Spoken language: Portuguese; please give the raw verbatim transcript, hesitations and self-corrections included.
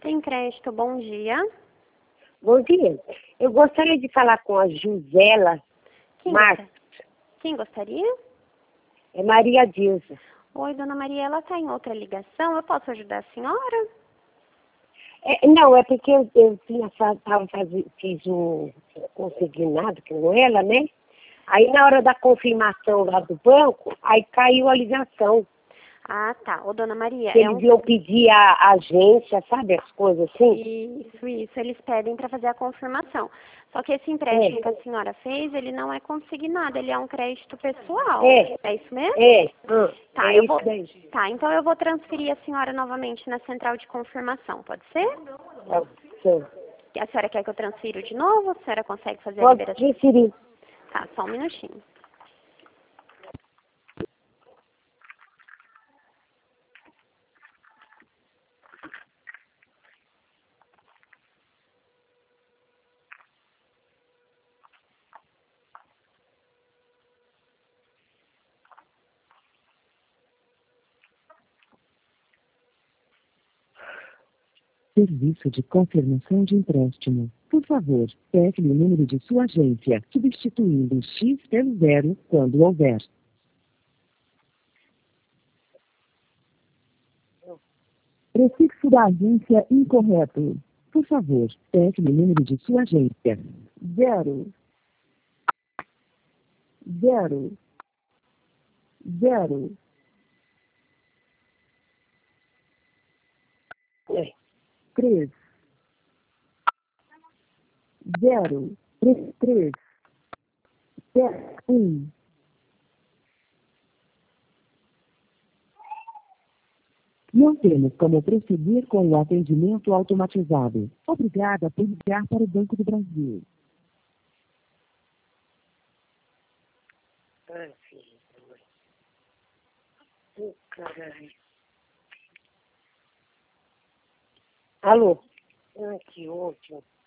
Sem Crédito, bom dia. Bom dia. Eu gostaria de falar com a Gisela Quem, Marcos. gosta- Quem gostaria? É Maria Dilza. Oi, dona Maria, ela está em outra ligação. Eu posso ajudar a senhora? É, não, é porque eu, eu tinha fa- tava fazi- fiz um consignado com ela, né? Aí na hora da confirmação lá do banco, aí caiu a ligação. Ah, tá. Ô, dona Maria, é Eles um... iam pedir a agência, sabe, as coisas assim? Isso, isso. Eles pedem para fazer a confirmação. Só que esse empréstimo É. que a senhora fez, ele não é consignado, ele é um crédito pessoal. É. É isso mesmo? É, ah, Tá, é eu isso vou... daí. Tá, então eu vou transferir a senhora novamente na central de confirmação, pode ser? Tá, sim. A senhora quer que eu transfira de novo? A senhora consegue fazer a Pode liberação? transferir. Tá, só um minutinho. Serviço de confirmação de empréstimo. Por favor, pegue o número de sua agência, substituindo o X pelo zero quando houver. Prefixo da agência incorreto. Por favor, pegue o número de sua agência. Zero. Zero. Zero. É. Três. Zero. Três. Três. Zero. Um. Não temos como prosseguir com o atendimento automatizado. Obrigada por ligar para o Banco do Brasil. Ah, filho. Oh, caralho. Alô? Ah, que ótimo.